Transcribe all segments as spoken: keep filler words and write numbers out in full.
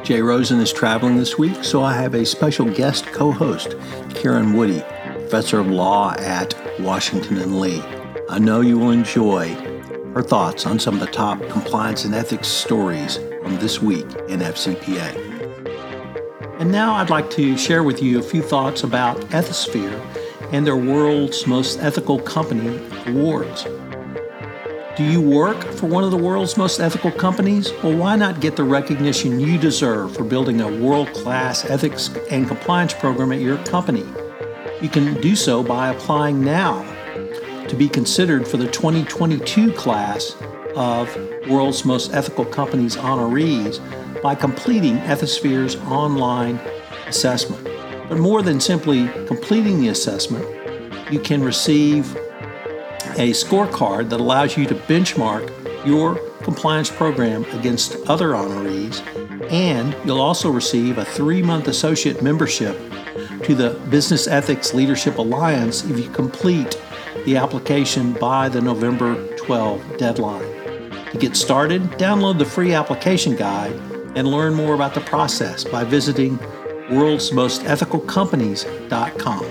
Jay Rosen is traveling this week, so I have a special guest co-host, Karen Woody, professor of law at Washington and Lee. I know you will enjoy her thoughts on some of the top compliance and ethics stories from this week in F C P A. And now I'd like to share with you a few thoughts about Ethisphere and their World's Most Ethical Company Awards. Do you work for one of the world's most ethical companies? Well, why not get the recognition you deserve for building a world-class ethics and compliance program at your company? You can do so by applying now to be considered for the twenty twenty-two class of World's Most Ethical Companies honorees by completing Ethisphere's online assessment. But more than simply completing the assessment, you can receive a scorecard that allows you to benchmark your compliance program against other honorees, and you'll also receive a three-month associate membership to the Business Ethics Leadership Alliance if you complete the application by the November twelfth deadline. To get started, download the free application guide and learn more about the process by visiting worlds most ethical companies dot com.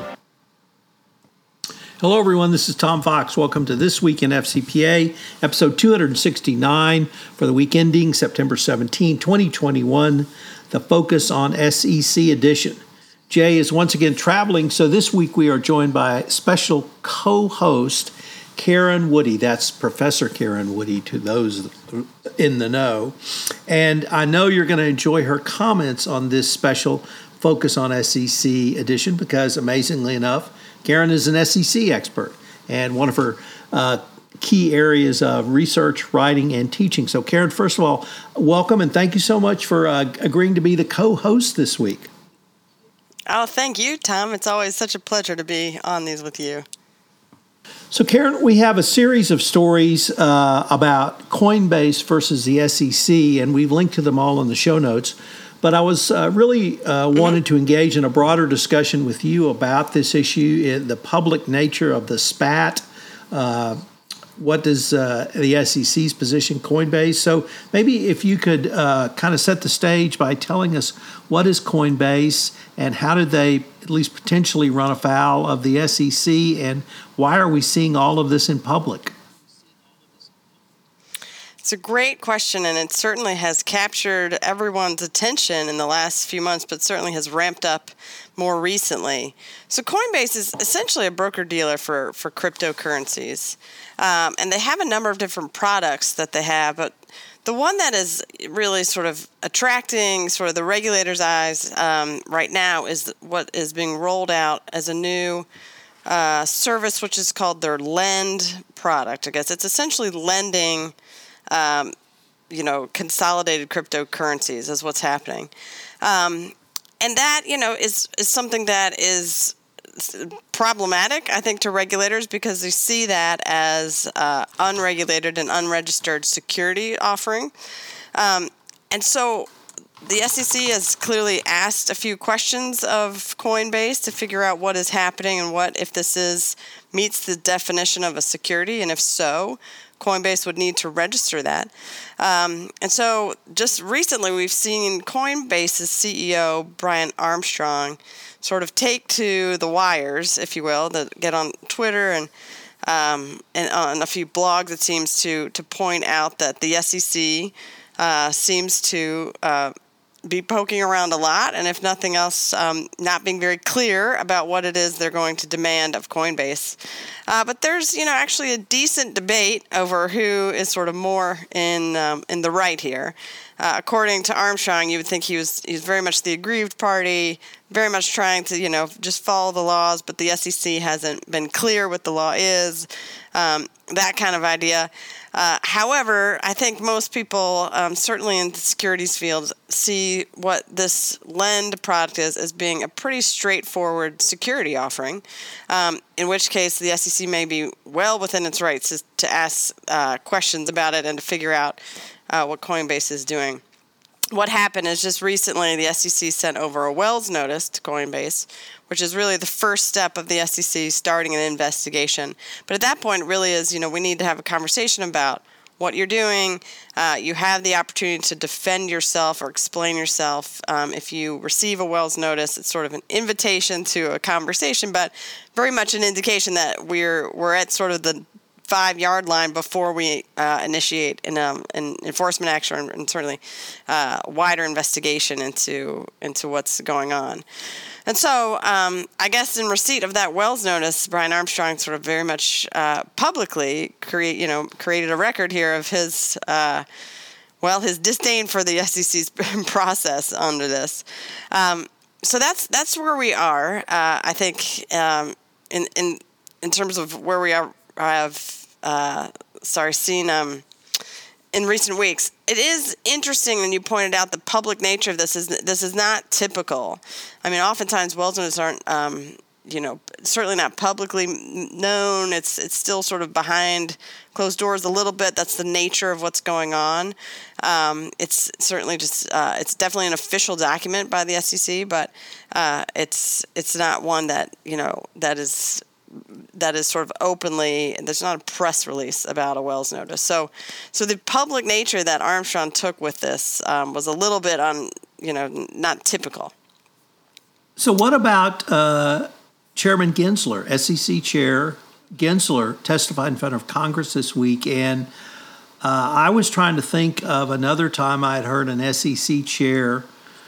Hello, everyone. This is Tom Fox. Welcome to This Week in F C P A, episode two sixty-nine for the week ending September seventeenth, twenty twenty-one, the Focus on S E C edition. Jay is once again traveling, so this week we are joined by special co-host Karen Woody. That's Professor Karen Woody to those in the know. And I know you're going to enjoy her comments on this special Focus on S E C edition because, amazingly enough, Karen is an S E C expert and one of her uh, key areas of research, writing, and teaching. So, Karen, first of all, welcome and thank you so much for uh, agreeing to be the co-host this week. Oh, thank you, Tom. It's always such a pleasure to be on these with you. So, Karen, we have a series of stories uh, about Coinbase versus the S E C, and we've linked to them all in the show notes. But I was uh, really uh, wanted to engage in a broader discussion with you about this issue, the public nature of the SPAT. Uh, what does uh, the S E C's position Coinbase? So maybe if you could uh, kind of set the stage by telling us what is Coinbase and how did they at least potentially run afoul of the S E C, and why are we seeing all of this in public? It's a great question, and it certainly has captured everyone's attention in the last few months, but certainly has ramped up more recently. So Coinbase is essentially a broker-dealer for, for cryptocurrencies, um, and they have a number of different products that they have, but the one that is really sort of attracting sort of the regulators' eyes um, right now is what is being rolled out as a new uh, service, which is called their Lend product. I guess it's essentially lending Um, you know, consolidated cryptocurrencies is what's happening. Um, and that, you know, is, is something that is problematic, I think, to regulators because they see that as uh, unregulated and unregistered security offering. Um, and so the S E C has clearly asked a few questions of Coinbase to figure out what is happening and what, if this is meets the definition of a security, and if so, Coinbase would need to register that. Um, and so just recently we've seen Coinbase's C E O, Brian Armstrong, sort of take to the wires, if you will, to get on Twitter and um, and on a few blogs, it seems, to, to point out that the S E C uh, seems to uh, be poking around a lot, and if nothing else, um, not being very clear about what it is they're going to demand of Coinbase. Uh, but there's, you know, actually a decent debate over who is sort of more in um, in the right here. Uh, according to Armstrong, you would think he was he's very much the aggrieved party, very much trying to, you know, just follow the laws, but the S E C hasn't been clear what the law is, um, that kind of idea. Uh, however, I think most people, um, certainly in the securities field, see what this Lend product is as being a pretty straightforward security offering, um, in which case the S E C may be well within its rights to, to ask uh, questions about it and to figure out uh, what Coinbase is doing. What happened is just recently the S E C sent over a Wells notice to Coinbase, which is really the first step of the S E C starting an investigation. But at that point, it really is, you know, we need to have a conversation about what you're doing. Uh, you have the opportunity to defend yourself or explain yourself. Um, if you receive a Wells notice, it's sort of an invitation to a conversation, but very much an indication that we're we're at sort of the five-yard line before we uh, initiate an, um, an enforcement action and, and certainly uh, wider investigation into into what's going on. And so um, I guess in receipt of that Wells notice, Brian Armstrong sort of very much uh, publicly create, you know, created a record here of his, uh, well, his disdain for the S E C's process under this. Um, so that's that's where we are. Uh, I think um, in in in terms of where we are, have uh, sorry seen. Um, In recent weeks, it is interesting, and you pointed out the public nature of this is this is not typical. I mean, oftentimes Wells notices aren't, um, you know, certainly not publicly known. It's it's still sort of behind closed doors a little bit. That's the nature of what's going on. Um, it's certainly just uh, it's definitely an official document by the S E C, but uh, it's it's not one that you know that is. that is sort of openly, there's not a press release about a Wells notice. So so the public nature that Armstrong took with this um, was a little bit on, you know, not typical. So what about uh, Chairman Gensler, S E C Chair Gensler testified in front of Congress this week, and uh, I was trying to think of another time I had heard an S E C chair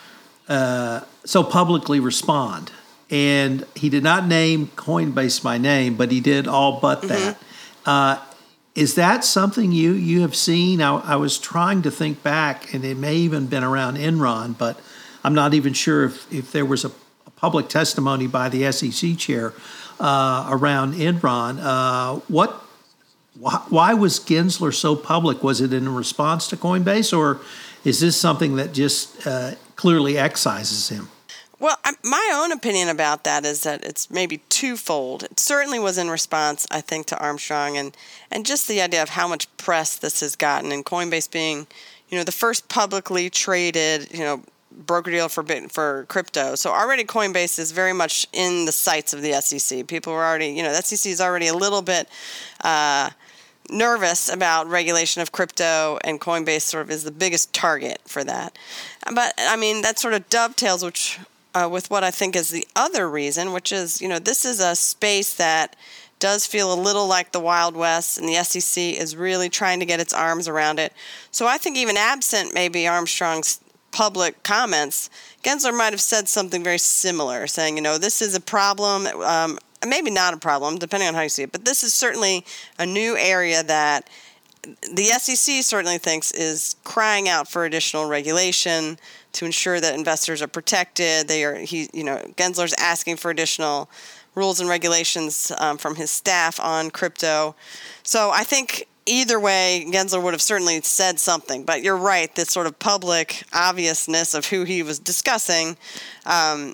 uh, so publicly respond. And he did not name Coinbase by name, but he did all but that. Mm-hmm. Uh, is that something you, you have seen? I, I was trying to think back, and it may even been around Enron, but I'm not even sure if, if there was a, a public testimony by the S E C chair uh, around Enron. Uh, what? Why, why was Gensler so public? Was it in response to Coinbase, or is this something that just uh, clearly excises him? Well, I, my own opinion about that is that it's maybe twofold. It certainly was in response, I think, to Armstrong and, and just the idea of how much press this has gotten, and Coinbase being, you know, the first publicly traded, you know, broker deal for for crypto. So already Coinbase is very much in the sights of the S E C. People are already, you know, the S E C is already a little bit uh, nervous about regulation of crypto, and Coinbase sort of is the biggest target for that. But I mean, that sort of dovetails, which. Uh, with what I think is the other reason, which is, you know, this is a space that does feel a little like the Wild West, and the S E C is really trying to get its arms around it. So I think even absent maybe Armstrong's public comments, Gensler might have said something very similar, saying, you know, this is a problem, um, maybe not a problem, depending on how you see it, but this is certainly a new area that the S E C certainly thinks is crying out for additional regulation to ensure that investors are protected. They are, he, you know, Gensler's asking for additional rules and regulations um, from his staff on crypto. So I think either way, Gensler would have certainly said something. But you're right, this sort of public obviousness of who he was discussing um,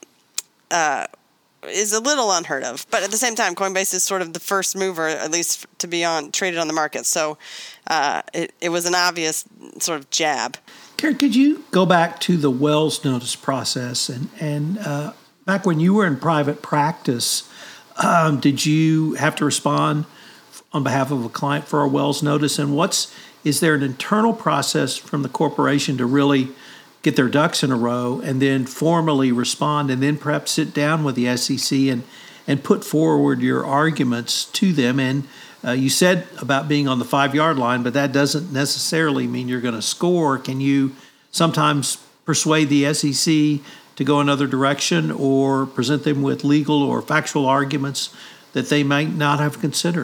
uh, is a little unheard of. But at the same time, Coinbase is sort of the first mover, at least to be on traded on the market. So uh, it, it was an obvious sort of jab. Karen, could you go back to the Wells notice process? And, and uh, back when you were in private practice, um, did you have to respond on behalf of a client for a Wells notice? And what's is there an internal process from the corporation to really get their ducks in a row and then formally respond and then perhaps sit down with the S E C and, and put forward your arguments to them? And Uh, you said about being on the five-yard line, but that doesn't necessarily mean you're going to score. Can you sometimes persuade the S E C to go another direction or present them with legal or factual arguments that they might not have considered?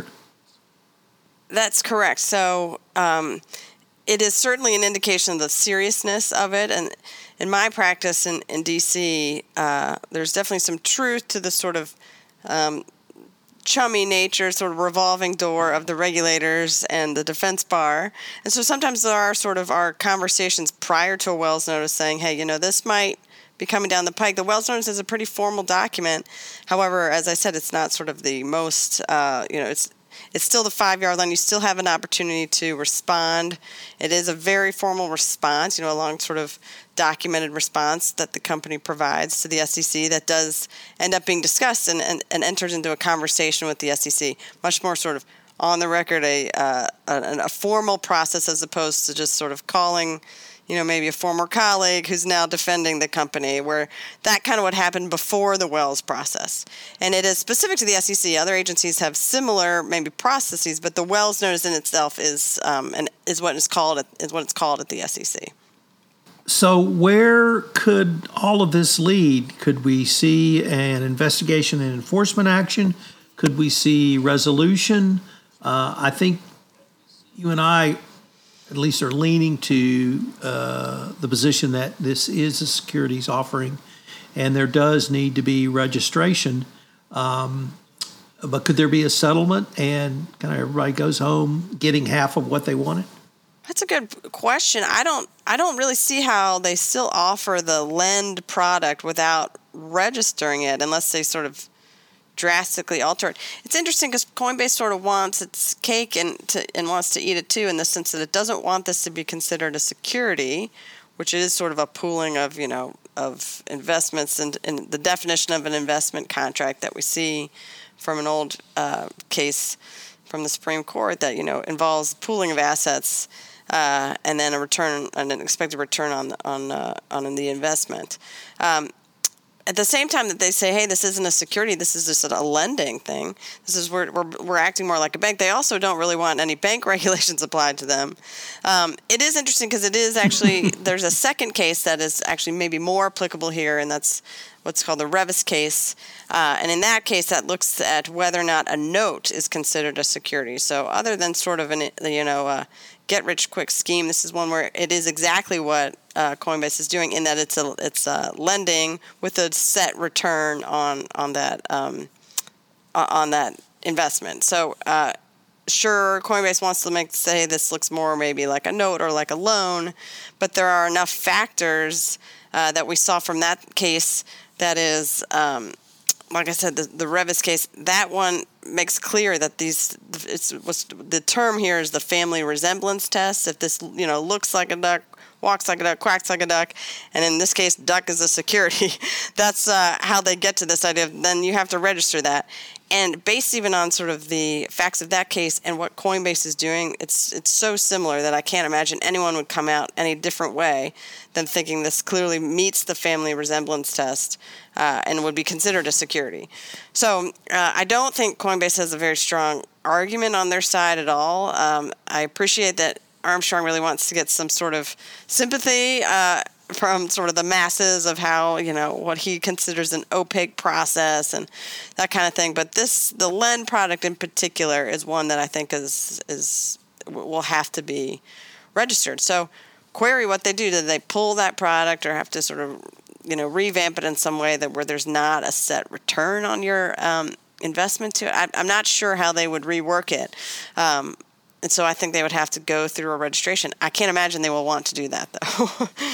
That's correct. So um, it is certainly an indication of the seriousness of it. And in my practice in, in D C, uh, there's definitely some truth to the sort of um, chummy nature, sort of revolving door of the regulators and the defense bar. And so sometimes there are sort of our conversations prior to a Wells notice saying, hey, you know, this might be coming down the pike. The Wells notice is a pretty formal document. However, as I said, it's not sort of the most, uh, you know, it's it's still the five-yard line. You still have an opportunity to respond. It is a very formal response, you know, a long sort of documented response that the company provides to the S E C that does end up being discussed and, and, and enters into a conversation with the S E C, much more sort of on the record a, uh, a a formal process as opposed to just sort of calling, you know, maybe a former colleague who's now defending the company, where that kind of what happened before the Wells process. And it is specific to the S E C. Other agencies have similar maybe processes, but the Wells notice in itself is um, and is what is called is what it's called at the S E C. So where could all of this lead? Could we see an investigation and enforcement action? Could we see resolution? Uh, I think you and I at least are leaning to uh, the position that this is a securities offering and there does need to be registration. Um, but could there be a settlement and kind of everybody goes home getting half of what they wanted? That's a good question. I don't I don't really see how they still offer the lend product without registering it unless they sort of drastically alter it. It's interesting because Coinbase sort of wants its cake and to, and wants to eat it too, in the sense that it doesn't want this to be considered a security, which is sort of a pooling of, you know, of investments and, and the definition of an investment contract that we see from an old uh, case from the Supreme Court that, you know, involves pooling of assets uh, and then a return, an expected return on on uh, on the investment. Um, At the same time that they say, hey, this isn't a security, this is just a lending thing. This is we're we're, we're acting more like a bank. They also don't really want any bank regulations applied to them. Um, it is interesting because it is actually there's a second case that is actually maybe more applicable here, and that's what's called the Revis case. Uh, and in that case, that looks at whether or not a note is considered a security. So other than sort of an you know uh, get rich quick scheme, this is one where it is exactly what Uh, Coinbase is doing, in that it's a it's a lending with a set return on on that um, on that investment. So uh, sure, Coinbase wants to make say this looks more maybe like a note or like a loan, but there are enough factors uh, that we saw from that case that is, um, like I said, the, the Revis case. That one makes clear that these it's what's the term here is the family resemblance test. If this you know looks like a duck, walks like a duck, quacks like a duck, and in this case, duck is a security. That's uh, how they get to this idea of then you have to register that. And based even on sort of the facts of that case and what Coinbase is doing, it's it's so similar that I can't imagine anyone would come out any different way than thinking this clearly meets the family resemblance test uh, and would be considered a security. So uh, I don't think Coinbase has a very strong argument on their side at all. Um, I appreciate that Armstrong really wants to get some sort of sympathy uh, from sort of the masses of how, you know, what he considers an opaque process and that kind of thing. But this, the lend product in particular, is one that I think is is will have to be registered. So query what they do. Do they pull that product or have to sort of, you know, revamp it in some way that where there's not a set return on your um, investment to it? I, I'm not sure how they would rework it. Um, And so I think they would have to go through a registration. I can't imagine they will want to do that, though.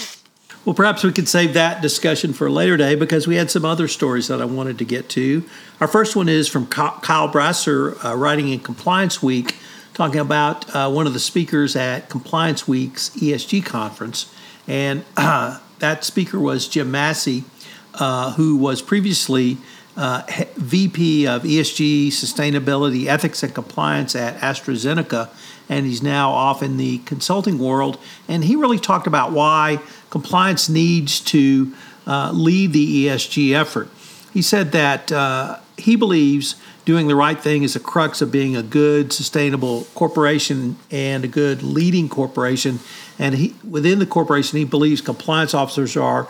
Well, perhaps we could save that discussion for a later day because we had some other stories that I wanted to get to. Our first one is from Kyle Brasser, uh, writing in Compliance Week, talking about uh, one of the speakers at Compliance Week's E S G conference. And uh, that speaker was Jim Massey, uh, who was previously Uh, V P of E S G, Sustainability, Ethics, and Compliance at AstraZeneca, and he's now off in the consulting world. And he really talked about why compliance needs to uh, lead the E S G effort. He said that uh, he believes doing the right thing is the crux of being a good, sustainable corporation and a good leading corporation. And he, within the corporation, he believes compliance officers are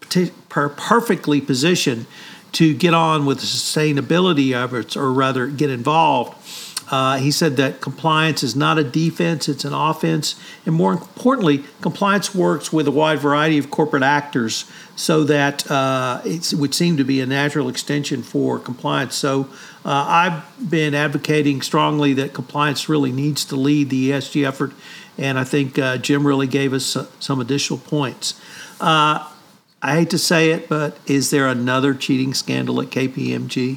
perfectly positioned to get on with the sustainability efforts, or rather get involved. Uh, he said that compliance is not a defense, it's an offense. And more importantly, compliance works with a wide variety of corporate actors so that uh, it would seem to be a natural extension for compliance. So uh, I've been advocating strongly that compliance really needs to lead the E S G effort, and I think uh, Jim really gave us some additional points. Uh, I hate to say it, but is there another cheating scandal at K P M G?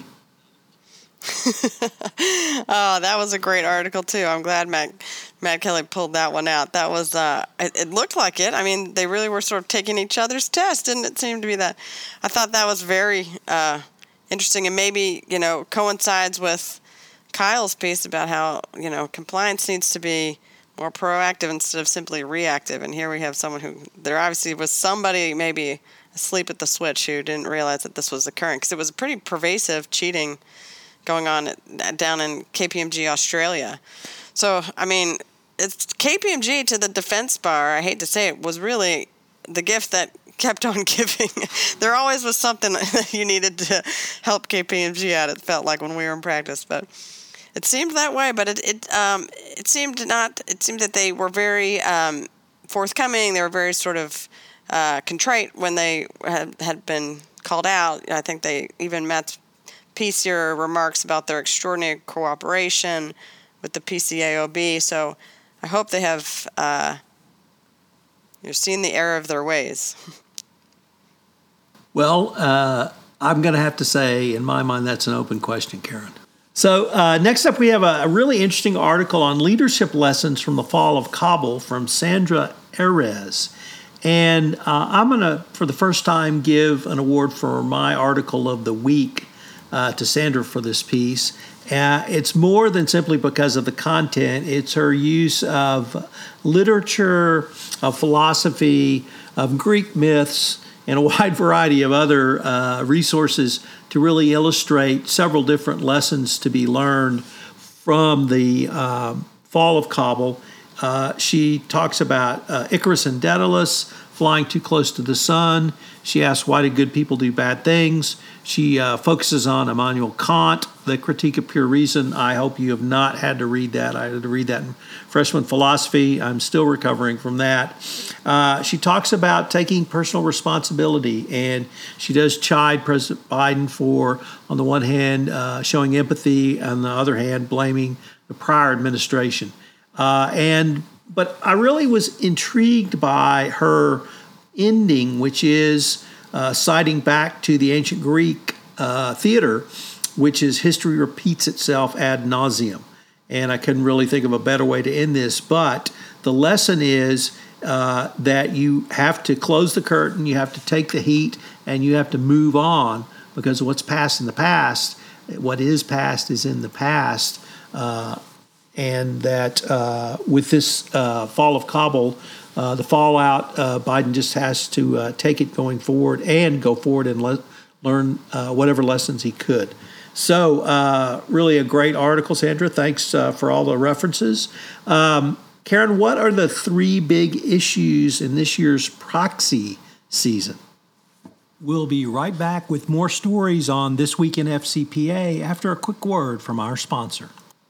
Oh, that was a great article, too. I'm glad Matt, Matt Kelly pulled that one out. That was, uh, it, it looked like it. I mean, they really were sort of taking each other's test, didn't it seem to be that? I thought that was very uh, interesting and maybe, you know, coincides with Kyle's piece about how, you know, compliance needs to be more proactive instead of simply reactive. And here we have someone who, there obviously was somebody maybe asleep at the switch who didn't realize that this was occurring, because it was pretty pervasive cheating going on at, down in K P M G Australia. So, I mean, it's K P M G to the defense bar, I hate to say it, was really the gift that kept on giving. There always was something that you needed to help K P M G out, it felt like, when we were in practice. But it seemed that way, but it it um it seemed not. It seemed that they were very um, forthcoming. They were very sort of uh, contrite when they had, had been called out. I think they even met piecier remarks about their extraordinary cooperation with the P C A O B. So I hope they have uh, you're seeing the error of their ways. Well, uh, I'm going to have to say, in my mind, that's an open question, Karen. So uh, next up, we have a, a really interesting article on leadership lessons from the fall of Kabul from Sandra Erez. And uh, I'm going to, for the first time, give an award for my article of the week uh, to Sandra for this piece. Uh, it's more than simply because of the content. It's her use of literature, of philosophy, of Greek myths, and a wide variety of other uh, resources to really illustrate several different lessons to be learned from the um, fall of Kabul. Uh, she talks about uh, Icarus and Daedalus flying too close to the sun. She asks, why did good people do bad things? She uh, focuses on Immanuel Kant, the Critique of Pure Reason. I hope you have not had to read that. I had to read that in freshman philosophy. I'm still recovering from that. Uh, she talks about taking personal responsibility, and she does chide President Biden for, on the one hand, uh, showing empathy, on the other hand, blaming the prior administration. Uh, and but I really was intrigued by her ending, which is uh, citing back to the ancient Greek uh, theater, which is history repeats itself ad nauseum. And I couldn't really think of a better way to end this. But the lesson is uh, that you have to close the curtain, you have to take the heat, and you have to move on, because what's past in the past, what is past is in the past. Uh, and that uh, with this uh, fall of Kabul, uh, the fallout, uh, Biden just has to uh, take it going forward and go forward and le- learn uh, whatever lessons he could. So uh, really a great article, Sandra. Thanks uh, for all the references. Um, Karen, what are the three big issues in this year's proxy season? We'll be right back with more stories on This Week in F C P A after a quick word from our sponsor.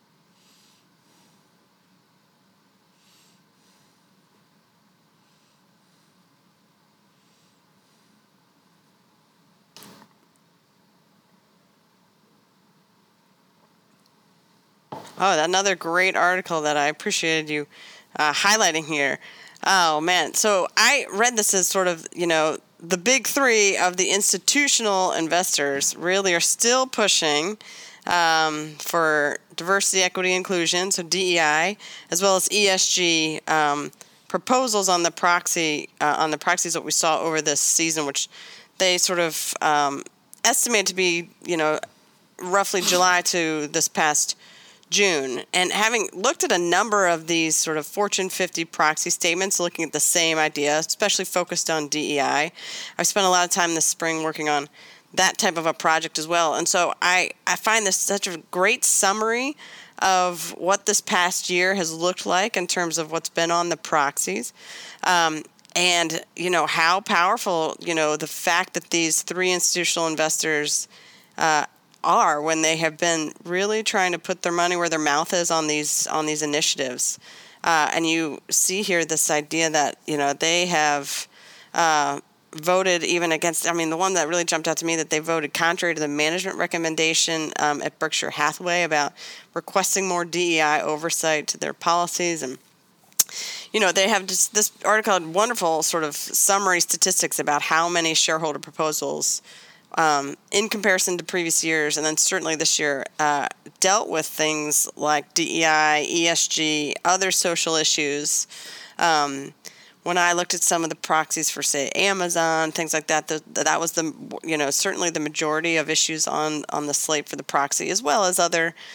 Oh, another great article that I appreciated you uh, highlighting here. Oh, man. So I read this as sort of, you know, the big three of the institutional investors really are still pushing um, for diversity, equity, inclusion, so D E I, as well as E S G um, proposals on the proxy, uh, on the proxies that we saw over this season, which they sort of um, estimate to be, you know, roughly July to this past June. And having looked at a number of these sort of Fortune fifty proxy statements, looking at the same idea, especially focused on D E I, I've spent a lot of time this spring working on that type of a project as well. And so I, I find this such a great summary of what this past year has looked like in terms of what's been on the proxies. Um, and, you know, how powerful, you know, the fact that these three institutional investors uh, are when they have been really trying to put their money where their mouth is on these on these initiatives. Uh, and you see here this idea that, you know, they have uh, voted even against, I mean, the one that really jumped out to me, that they voted contrary to the management recommendation um, at Berkshire Hathaway about requesting more D E I oversight to their policies. And, you know, they have just, this article had wonderful sort of summary statistics about how many shareholder proposals Um, in comparison to previous years, and then certainly this year, uh, dealt with things like D E I, E S G, other social issues. Um, when I looked at some of the proxies for, say, Amazon, things like that, the, that was the, you know, certainly the majority of issues on, on the slate for the proxy, as well as other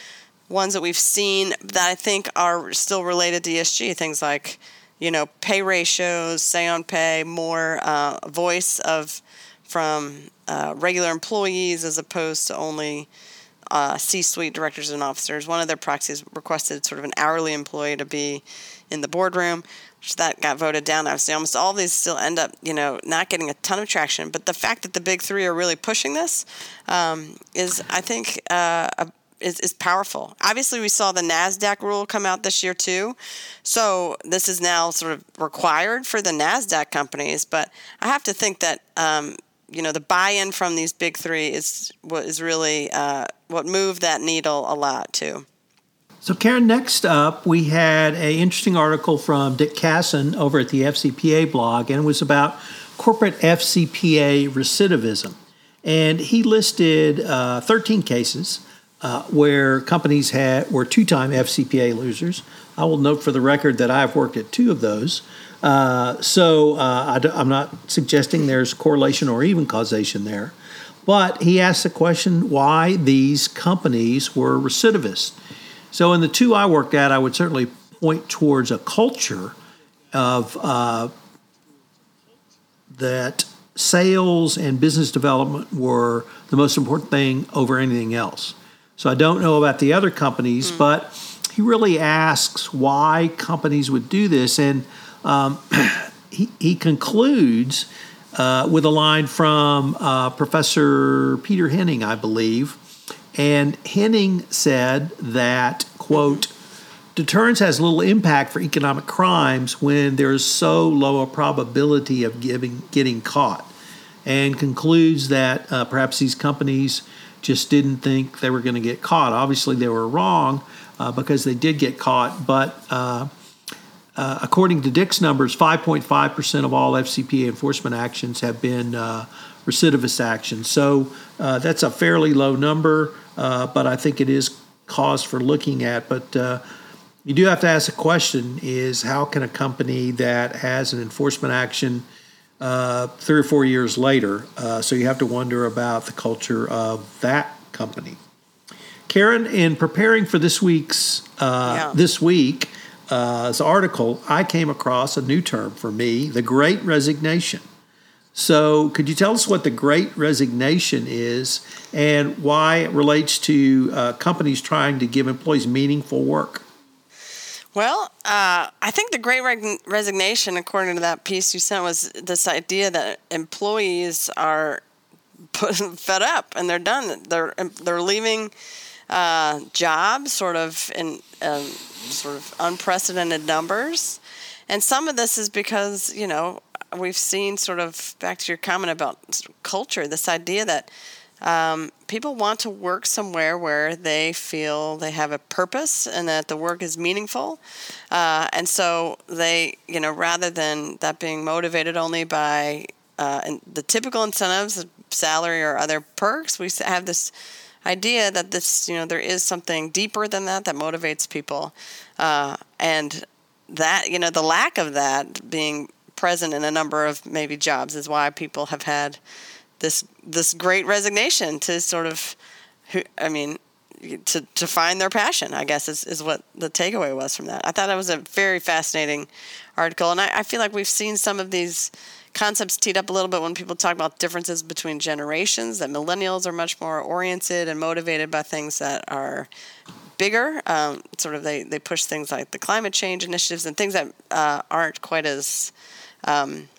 ones that we've seen that I think are still related to E S G, things like, you know, pay ratios, say on pay, more uh, voice of from uh, regular employees as opposed to only uh, C-suite directors and officers. One of their proxies requested sort of an hourly employee to be in the boardroom, which that got voted down. Obviously, almost all of these still end up, you know, not getting a ton of traction. But the fact that the big three are really pushing this um, is, I think, uh, a Is, is powerful. Obviously, we saw the NASDAQ rule come out this year too. So this is now sort of required for the NASDAQ companies. But I have to think that, um, you know, the buy-in from these big three is what is really uh, what moved that needle a lot too. So, Karen, next up, we had an interesting article from Dick Casson over at the F C P A blog, and it was about corporate F C P A recidivism. And he listed uh, thirteen cases Uh, where companies had were two-time F C P A losers. I will note for the record that I've worked at two of those. Uh, so uh, I d- I'm not suggesting there's correlation or even causation there. But he asked the question why these companies were recidivist. So in the two I worked at, I would certainly point towards a culture of uh, that sales and business development were the most important thing over anything else. So I don't know about the other companies, mm. but he really asks why companies would do this. And um, he, he concludes uh, with a line from uh, Professor Peter Henning, I believe. And Henning said that, quote, deterrence has little impact for economic crimes when there is so low a probability of giving, getting caught. And concludes that uh, perhaps these companies just didn't think they were going to get caught. Obviously, they were wrong uh, because they did get caught. But uh, uh, according to Dick's numbers, five point five percent of all F C P A enforcement actions have been uh, recidivist actions. So uh, that's a fairly low number, uh, but I think it is cause for looking at. But uh, you do have to ask the question is how can a company that has an enforcement action Uh, three or four years later. Uh, so you have to wonder about the culture of that company. Karen, in preparing for this week's uh, yeah. this week uh, this article, I came across a new term for me: the Great Resignation. So, could you tell us what the Great Resignation is and why it relates to uh, companies trying to give employees meaningful work? Well, uh, I think the Great Reg- Resignation, according to that piece you sent, was this idea that employees are put, fed up and they're done. They're they're leaving uh, jobs, sort of in um, sort of unprecedented numbers, and some of this is because you know we've seen sort of back to your comment about culture. This idea that Um, people want to work somewhere where they feel they have a purpose and that the work is meaningful. Uh, and so they, you know, rather than that being motivated only by uh, the typical incentives, salary or other perks, we have this idea that this, you know, there is something deeper than that that motivates people. Uh, and that, you know, the lack of that being present in a number of maybe jobs is why people have had this this great resignation to sort of, I mean, to, to find their passion, I guess, is, is what the takeaway was from that. I thought that was a very fascinating article. And I, I feel like we've seen some of these concepts teed up a little bit when people talk about differences between generations, that millennials are much more oriented and motivated by things that are bigger. Um, sort of they, they push things like the climate change initiatives and things that uh, aren't quite as... Um,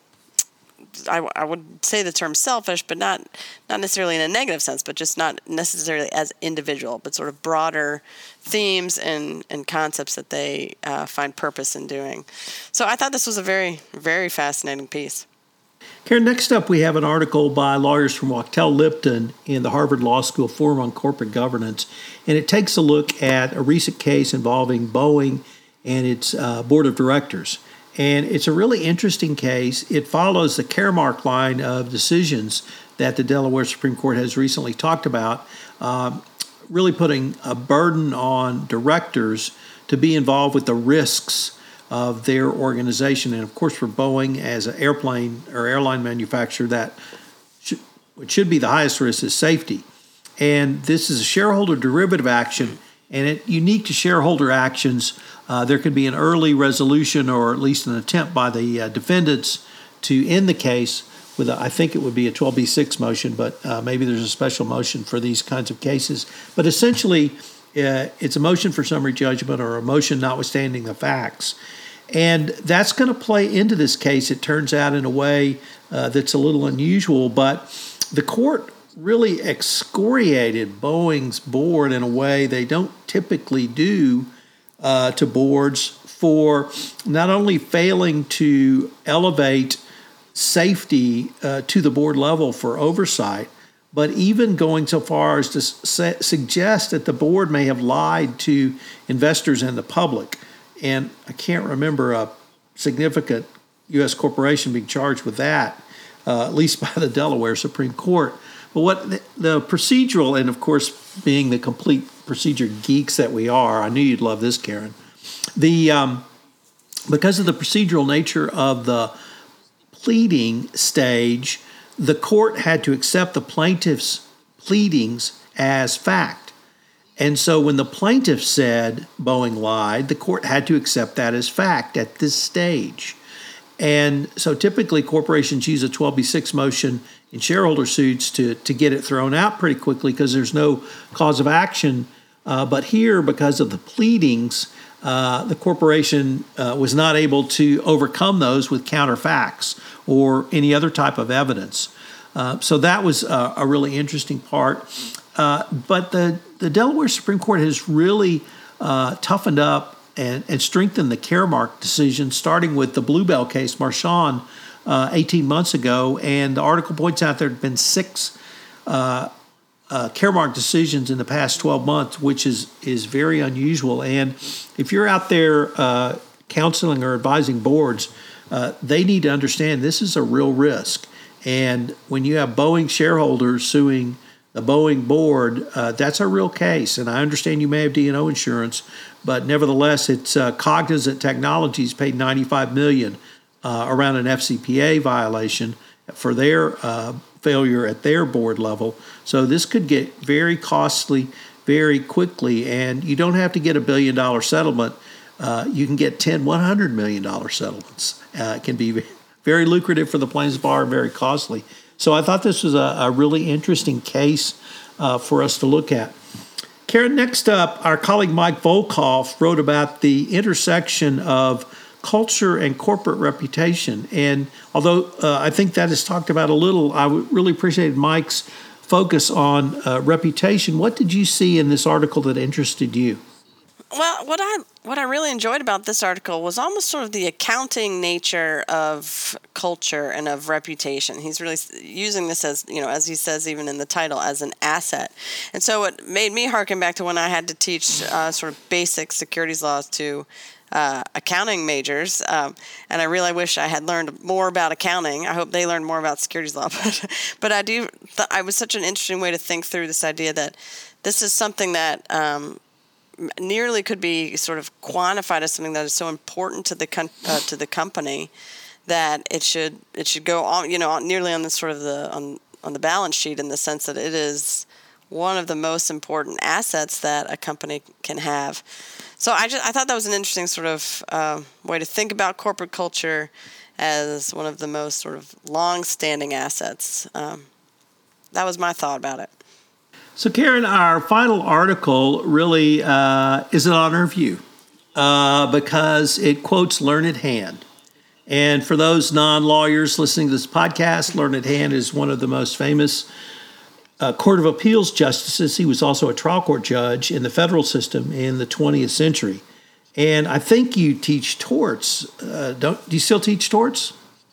I, I would say the term selfish, but not not necessarily in a negative sense, but just not necessarily as individual, but sort of broader themes and, and concepts that they uh, find purpose in doing. So I thought this was a very, very fascinating piece. Karen, next up we have an article by lawyers from Wachtell Lipton in the Harvard Law School Forum on Corporate Governance, and it takes a look at a recent case involving Boeing and its uh, board of directors. And it's a really interesting case. It follows the Caremark line of decisions that the Delaware Supreme Court has recently talked about, um, really putting a burden on directors to be involved with the risks of their organization. And of course, for Boeing as an airplane or airline manufacturer, that should, what should be the highest risk is safety. And this is a shareholder derivative action And it unique to shareholder actions, uh, there could be an early resolution or at least an attempt by the uh, defendants to end the case with, a, I think it would be a twelve B six motion, but uh, maybe there's a special motion for these kinds of cases. But essentially, uh, it's a motion for summary judgment or a motion notwithstanding the facts. And that's going to play into this case, it turns out, in a way uh, that's a little unusual. But the court really excoriated Boeing's board in a way they don't typically do uh, to boards for not only failing to elevate safety uh, to the board level for oversight, but even going so far as to su- suggest that the board may have lied to investors and the public. And I can't remember a significant U S corporation being charged with that, uh, at least by the Delaware Supreme Court. But what the, the procedural, and of course, being the complete procedure geeks that we are, I knew you'd love this, Karen. The um, because of the procedural nature of the pleading stage, the court had to accept the plaintiff's pleadings as fact. And so when the plaintiff said Boeing lied, the court had to accept that as fact at this stage. And so typically corporations use a twelve B six motion in shareholder suits to, to get it thrown out pretty quickly because there's no cause of action. Uh, but here, because of the pleadings, uh, the corporation uh, was not able to overcome those with counterfacts or any other type of evidence. Uh, so that was uh, a really interesting part. Uh, but the, the Delaware Supreme Court has really uh, toughened up and, and strengthened the Caremark decision, starting with the Bluebell case, Marchand, uh, eighteen months ago. And the article points out there have been six uh, uh, Caremark decisions in the past twelve months, which is, is very unusual. And if you're out there uh, counseling or advising boards, uh, they need to understand this is a real risk. And when you have Boeing shareholders suing the Boeing board, uh, that's a real case. And I understand you may have D and O insurance, but nevertheless, it's uh, Cognizant Technologies paid ninety-five million dollars uh, around an F C P A violation for their uh, failure at their board level. So this could get very costly very quickly, and you don't have to get a billion dollar settlement. Uh, you can get ten, one hundred million dollars settlements. Uh, it can be very lucrative for the plaintiffs' bar and very costly. So I thought this was a, a really interesting case uh, for us to look at. Karen, next up, our colleague Mike Volkov wrote about the intersection of culture and corporate reputation. And although uh, I think that is talked about a little, I really appreciated Mike's focus on uh, reputation. What did you see in this article that interested you? Well, what I what I really enjoyed about this article was almost sort of the accounting nature of culture and of reputation. He's really using this as, you know, as he says even in the title, as an asset. And so it made me harken back to when I had to teach uh, sort of basic securities laws to uh, accounting majors. Um, and I really wish I had learned more about accounting. I hope they learned more about securities law. But, but I do, th- I was such an interesting way to think through this idea that this is something that um, nearly could be sort of quantified as something that is so important to the con- uh, to the company that it should it should go on, you know, nearly on the sort of the on on the balance sheet, in the sense that it is one of the most important assets that a company can have. So I just I thought that was an interesting sort of uh, way to think about corporate culture as one of the most sort of long-standing assets. Um, that was my thought about it. So, Karen, our final article really uh, is an honor of you uh, because it quotes Learned Hand. And for those non-lawyers listening to this podcast, Learned Hand is one of the most famous uh, Court of Appeals justices. He was also a trial court judge in the federal system in the twentieth century. And I think you teach torts. Uh, don't do you still teach torts?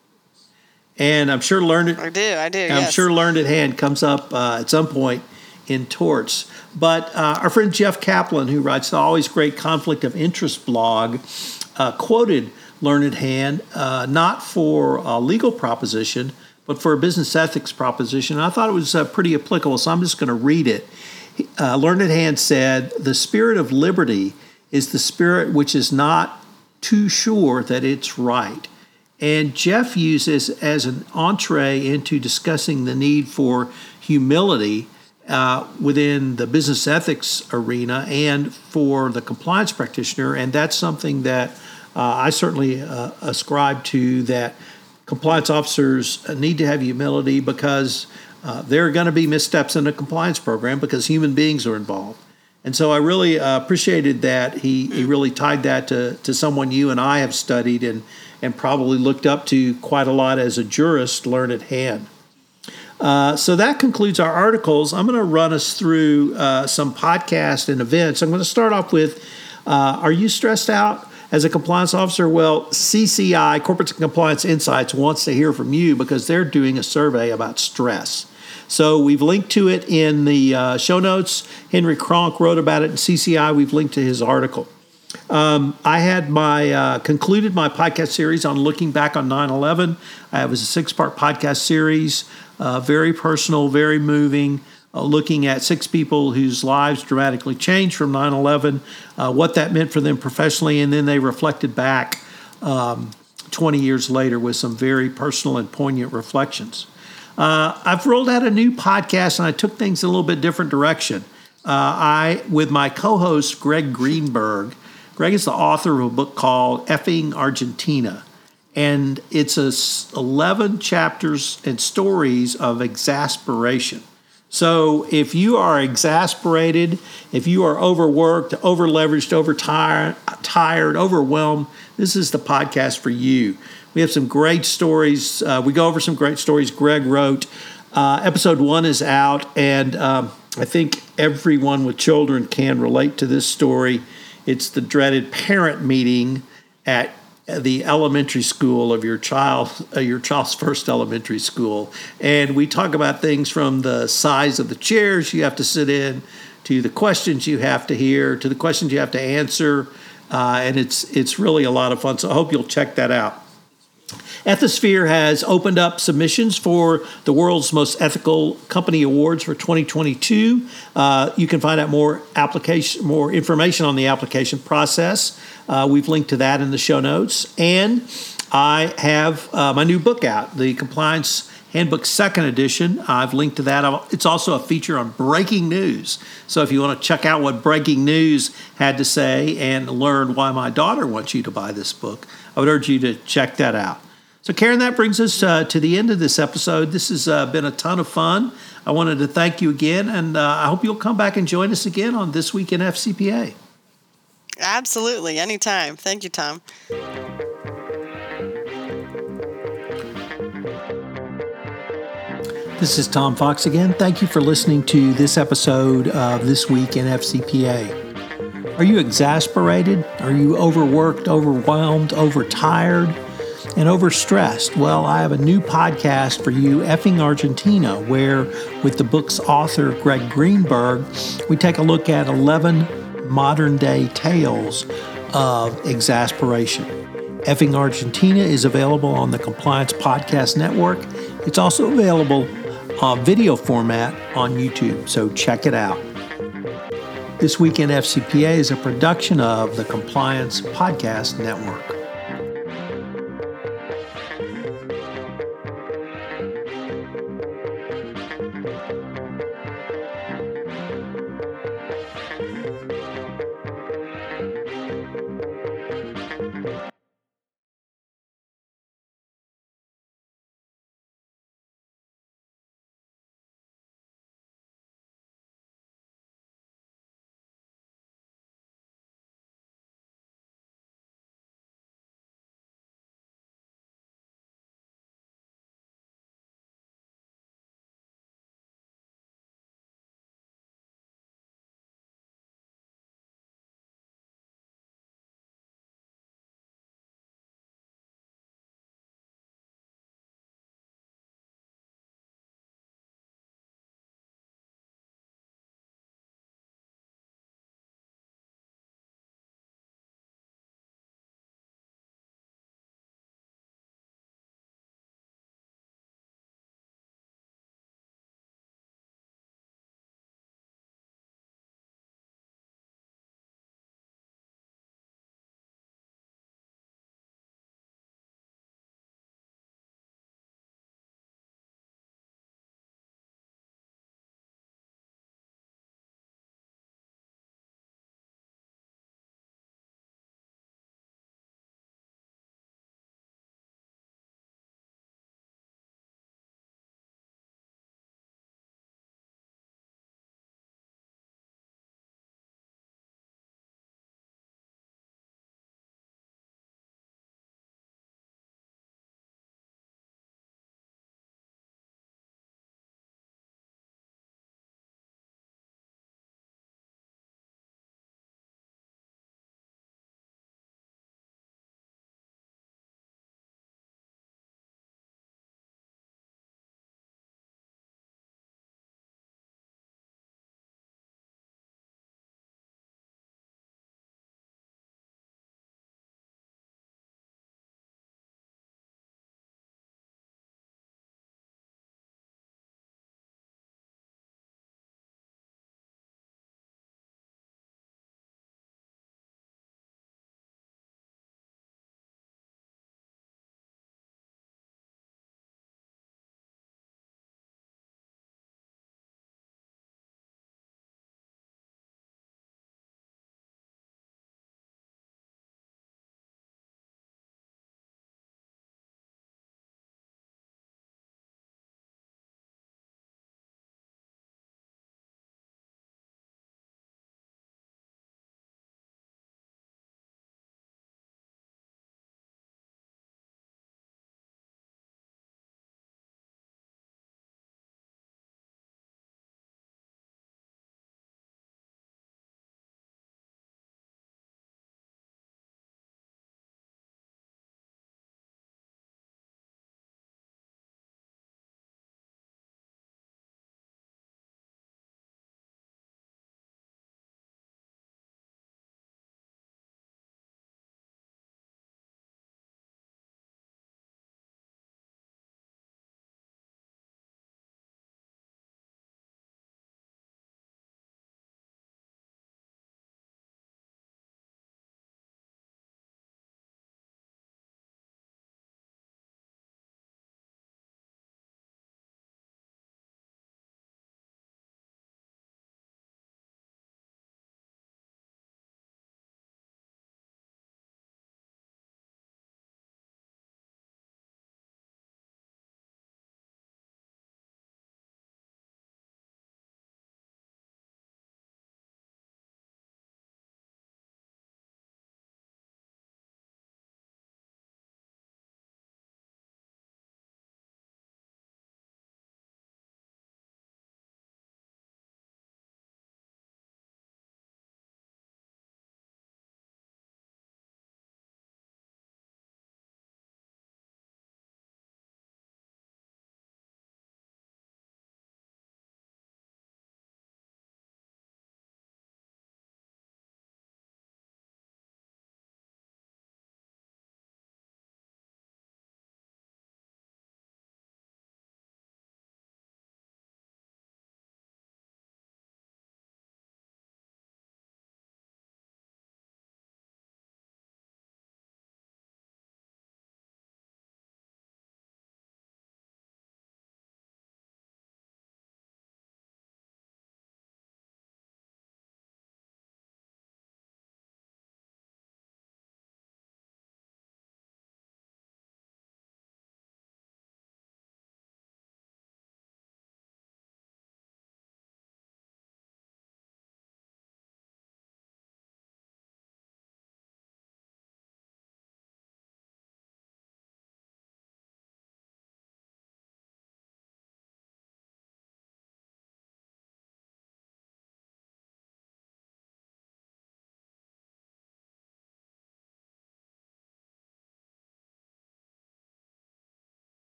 And I'm sure Learned I do, I do. I'm yes. sure Learned Hand comes up uh, at some point in torts. But uh, our friend Jeff Kaplan, who writes the always great Conflict of Interest blog, uh, quoted Learned Hand, uh, not for a legal proposition, but for a business ethics proposition. And I thought it was uh, pretty applicable, so I'm just going to read it. Uh, Learned Hand said, "The spirit of liberty is the spirit which is not too sure that it's right." And Jeff uses as an entree into discussing the need for humility uh, within the business ethics arena and for the compliance practitioner. And that's something that uh, I certainly uh, ascribe to, that compliance officers need to have humility, because uh, there are going to be missteps in a compliance program because human beings are involved. And so I really uh, appreciated that he, he really tied that to, to someone you and I have studied and, and probably looked up to quite a lot as a jurist, learned at hand. Uh, so that concludes our articles. I'm going to run us through uh, some podcasts and events. I'm going to start off with, uh, are you stressed out as a compliance officer? Well, C C I, Corporate Compliance Insights, wants to hear from you because they're doing a survey about stress. So we've linked to it in the uh, show notes. Henry Kronk wrote about it in C C I. We've linked to his article. Um, I had my uh, concluded my podcast series on looking back on nine eleven. Uh, it was a six-part podcast series, uh, very personal, very moving, uh, looking at six people whose lives dramatically changed from nine eleven, uh, what that meant for them professionally, and then they reflected back um, twenty years later with some very personal and poignant reflections. Uh, I've rolled out a new podcast, and I took things in a little bit different direction. Uh, I, with my co-host, Greg Greenberg. Greg is the author of a book called Effing Argentina, and it's a eleven chapters and stories of exasperation. So if you are exasperated, if you are overworked, overleveraged, overtired, tired, overwhelmed, this is the podcast for you. We have some great stories. Uh, we go over some great stories Greg wrote. Uh, episode one is out, and um, I think everyone with children can relate to this story. It's the dreaded parent meeting at the elementary school of your child, uh, your child's first elementary school. And we talk about things from the size of the chairs you have to sit in, to the questions you have to hear, to the questions you have to answer. Uh, and it's it's really a lot of fun. So I hope you'll check that out. Ethisphere has opened up submissions for the world's most ethical company awards for twenty twenty-two. Uh, you can find out more application, more information on the application process. Uh, we've linked to that in the show notes. And I have uh, my new book out, the Compliance Handbook Second Edition. I've linked to that. It's also a feature on breaking news. So if you want to check out what breaking news had to say and learn why my daughter wants you to buy this book, I would urge you to check that out. So, Karen, that brings us uh, to the end of this episode. This has uh, been a ton of fun. I wanted to thank you again, and uh, I hope you'll come back and join us again on This Week in F C P A. Absolutely. Anytime. Thank you, Tom. This is Tom Fox again. Thank you for listening to this episode of This Week in F C P A. Are you exasperated? Are you overworked, overwhelmed, overtired, and overstressed? Well, I have a new podcast for you, Effing Argentina, where with the book's author, Greg Greenberg, we take a look at eleven modern-day tales of exasperation. Effing Argentina is available on the Compliance Podcast Network. It's also available on video format on YouTube, so check it out. This Week in F C P A is a production of the Compliance Podcast Network.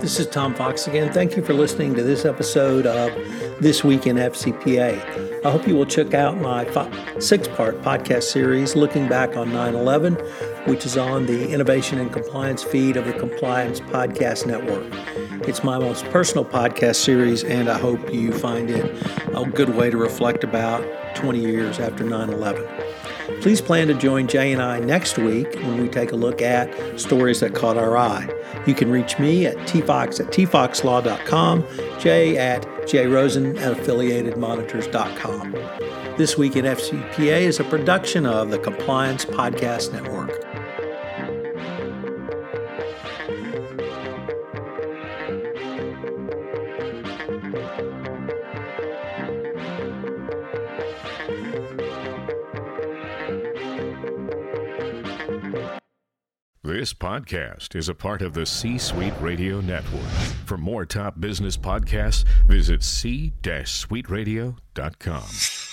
This is Tom Fox again. Thank you for listening to this episode of This Week in F C P A. I hope you will check out my five, six-part podcast series looking back on nine eleven, which is on the Innovation and Compliance feed of the Compliance Podcast Network. It's my most personal podcast series, and I hope you find it a good way to reflect about twenty years after nine eleven. Please plan to join Jay and I next week when we take a look at stories that caught our eye. You can reach me at tfox at t fox law dot com, Jay at jrosen at affiliated monitors dot com. This Week in F C P A is a production of the Compliance Podcast Network. This podcast is a part of the C-Suite Radio Network. For more top business podcasts, visit c suite radio dot com.